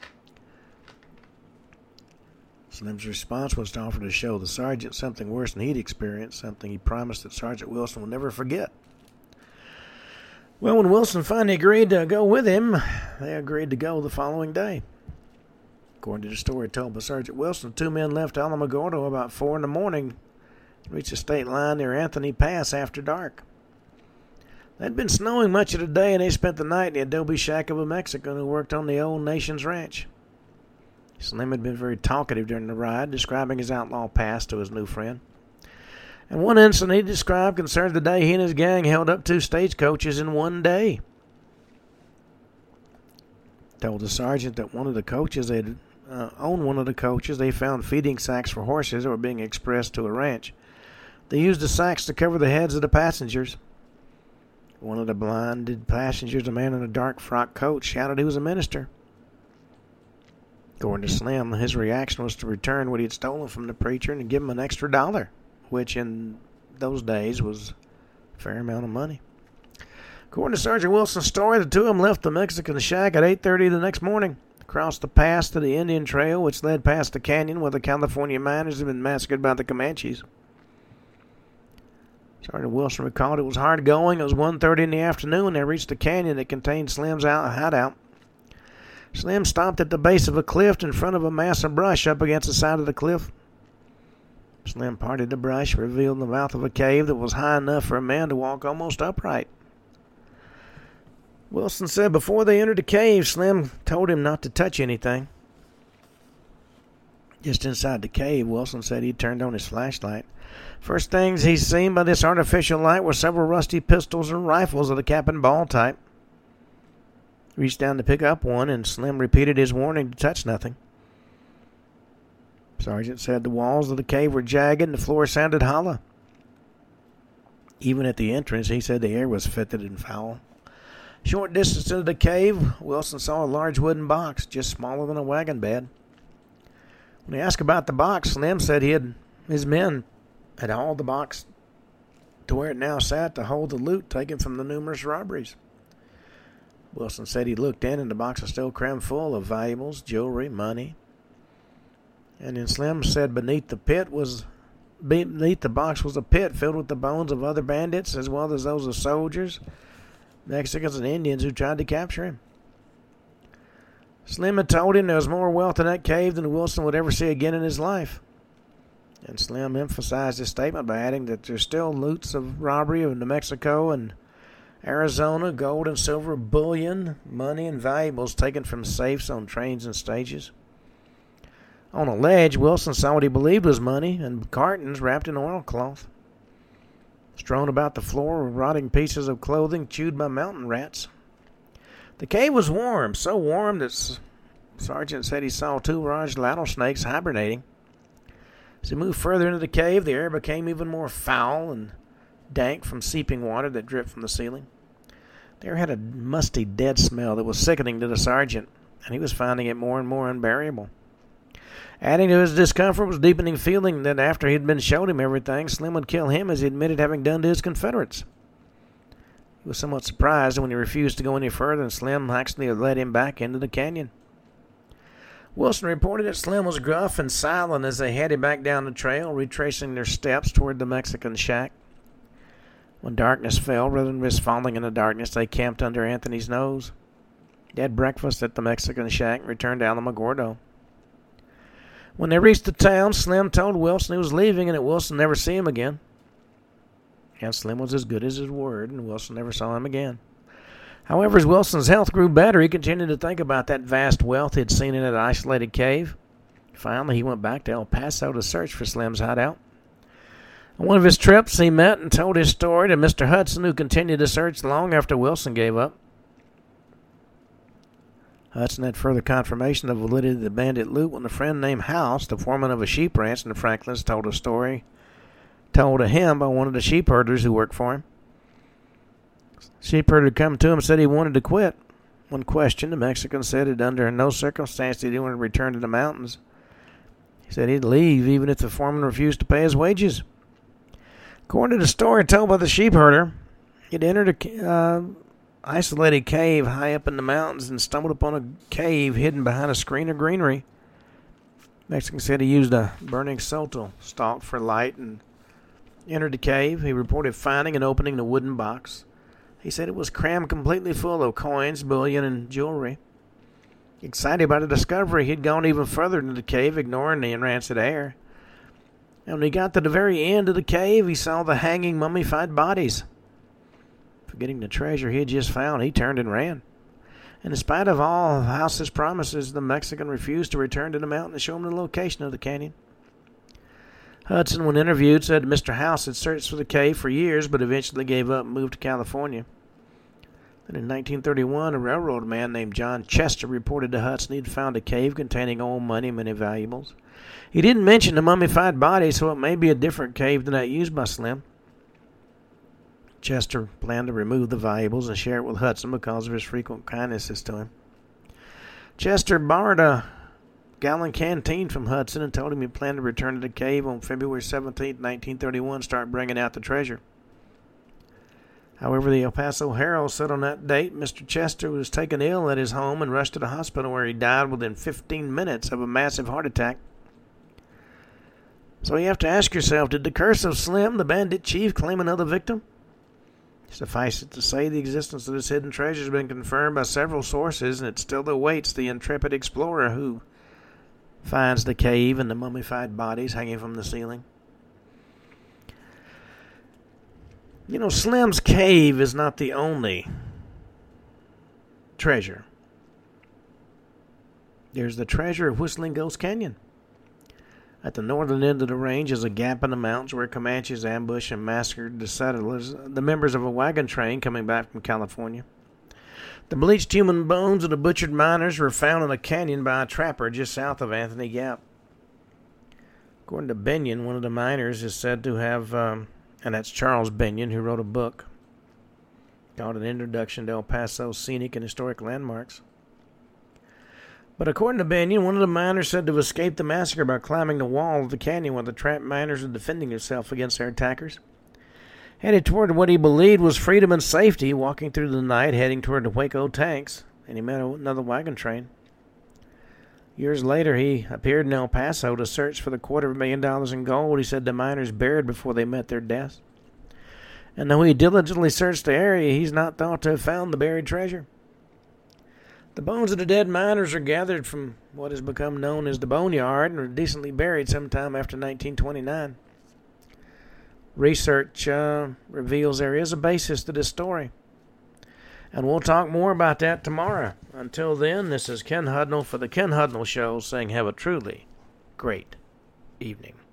Slim's response was to offer to show the sergeant something worse than he'd experienced, something he promised that Sergeant Wilson would never forget. Well, when Wilson finally agreed to go with him, they agreed to go the following day. According to the story told by Sergeant Wilson, the two men left Alamogordo about four in the morning and reached the state line near Anthony Pass after dark. It had been snowing much of the day, and they spent the night in the adobe shack of a Mexican who worked on the Old Nations Ranch. Slim had been very talkative during the ride, describing his outlaw past to his new friend. And one incident he described concerned the day he and his gang held up two stagecoaches in one day. Told the sergeant that one of the coaches they'd uh, owned one of the coaches, they found feeding sacks for horses that were being expressed to a ranch. They used the sacks to cover the heads of the passengers. One of the blinded passengers, a man in a dark frock coat, shouted he was a minister. According to Slim, his reaction was to return what he had stolen from the preacher and give him an extra dollar, which in those days was a fair amount of money. According to Sergeant Wilson's story, the two of them left the Mexican shack at eight thirty the next morning, crossed the pass to the Indian Trail, which led past the canyon where the California miners had been massacred by the Comanches. Sergeant Wilson recalled it was hard going. It was one thirty in the afternoon when they reached the canyon that contained Slim's hideout. Slim stopped at the base of a cliff in front of a mass of brush up against the side of the cliff. Slim parted the brush, revealed the mouth of a cave that was high enough for a man to walk almost upright. Wilson said before they entered the cave, Slim told him not to touch anything. Just inside the cave, Wilson said he turned on his flashlight. First things he's seen by this artificial light were several rusty pistols and rifles of the cap and ball type. He reached down to pick up one, and Slim repeated his warning to touch nothing. Sergeant said the walls of the cave were jagged and the floor sounded hollow. Even at the entrance, he said the air was fetid and foul. Short distance into the cave, Wilson saw a large wooden box, just smaller than a wagon bed. When he asked about the box, Slim said he had his men had hauled the box to where it now sat to hold the loot taken from the numerous robberies. Wilson said he looked in, and the box was still crammed full of valuables, jewelry, money. And then Slim said beneath the pit was beneath the box was a pit filled with the bones of other bandits, as well as those of soldiers, Mexicans, and Indians who tried to capture him. Slim had told him there was more wealth in that cave than Wilson would ever see again in his life. And Slim emphasized his statement by adding that there's still loots of robbery of New Mexico and Arizona, gold and silver bullion, money, and valuables taken from safes on trains and stages. On a ledge, Wilson saw what he believed was money and cartons wrapped in oilcloth. Strewn about the floor were rotting pieces of clothing chewed by mountain rats. The cave was warm, so warm that Sergeant said he saw two large rattlesnakes hibernating. As he moved further into the cave, the air became even more foul and dank from seeping water that dripped from the ceiling. The air had a musty, dead smell that was sickening to the sergeant, and he was finding it more and more unbearable. Adding to his discomfort was deepening feeling that after he'd been showed him everything, Slim would kill him as he admitted having done to his Confederates. He was somewhat surprised when he refused to go any further, and Slim actually led him back into the canyon. Wilson reported that Slim was gruff and silent as they headed back down the trail, retracing their steps toward the Mexican shack. When darkness fell, rather than just falling into darkness, they camped under Anthony's nose. They had breakfast at the Mexican shack and returned to Alamogordo. When they reached the town, Slim told Wilson he was leaving and that Wilson never see him again. And Slim was as good as his word, and Wilson never saw him again. However, as Wilson's health grew better, he continued to think about that vast wealth he had seen in that isolated cave. Finally, he went back to El Paso to search for Slim's hideout. On one of his trips, he met and told his story to Mister Hudson, who continued to search long after Wilson gave up. Hudson had further confirmation of the validity of the bandit loot when a friend named House, the foreman of a sheep ranch in the Franklins, told a story told to him by one of the sheep herders who worked for him. Sheep herder come to him and said he wanted to quit. When questioned, the Mexican said that under no circumstance did he want to return to the mountains. He said he'd leave even if the foreman refused to pay his wages. According to the story told by the sheep herder, he'd entered a uh, isolated cave high up in the mountains and stumbled upon a cave hidden behind a screen of greenery. The Mexican said he used a burning soto stalk for light and entered the cave. He reported finding and opening the wooden box. He said it was crammed completely full of coins, bullion, and jewelry. Excited by the discovery, he'd gone even further into the cave, ignoring the rancid air. And when he got to the very end of the cave, he saw the hanging, mummified bodies. Forgetting the treasure he had just found, he turned and ran. And in spite of all House's promises, the Mexican refused to return to the mountain and show him the location of the canyon. Hudson, when interviewed, said Mister House had searched for the cave for years, but eventually gave up and moved to California. Then in nineteen thirty-one, a railroad man named John Chester reported to Hudson he'd found a cave containing old money and many valuables. He didn't mention the mummified body, so it may be a different cave than that used by Slim. Chester planned to remove the valuables and share it with Hudson because of his frequent kindnesses to him. Chester borrowed a gallon canteen from Hudson and told him he planned to return to the cave on February seventeenth, nineteen thirty-one, and start bringing out the treasure. However, the El Paso Herald said on that date Mister Chester was taken ill at his home and rushed to the hospital, where he died within fifteen minutes of a massive heart attack. So you have to ask yourself, did the curse of Slim, the bandit chief, claim another victim? Suffice it to say, the existence of this hidden treasure has been confirmed by several sources, and it still awaits the intrepid explorer who finds the cave and the mummified bodies hanging from the ceiling. You know, Slim's cave is not the only treasure. There's the treasure of Whistling Ghost Canyon. At the northern end of the range is a gap in the mountains where Comanches ambushed and massacred the settlers, the members of a wagon train coming back from California. The bleached human bones of the butchered miners were found in a canyon by a trapper just south of Anthony Gap. According to Benyon, one of the miners is said to have, um, and that's Charles Benyon, who wrote a book called An Introduction to El Paso's Scenic and Historic Landmarks. But according to Benyon, one of the miners said to have escaped the massacre by climbing the wall of the canyon while the trapped miners were defending themselves against their attackers. Headed toward what he believed was freedom and safety, walking through the night, heading toward the Waco tanks, and he met another wagon train. Years later, he appeared in El Paso to search for the quarter of a million dollars in gold he said the miners buried before they met their deaths. And though he diligently searched the area, he's not thought to have found the buried treasure. The bones of the dead miners are gathered from what has become known as the Boneyard and were decently buried sometime after nineteen twenty-nine. Research uh, reveals there is a basis to this story. And we'll talk more about that tomorrow. Until then, this is Ken Hudnall for the Ken Hudnall Show saying have a truly great evening.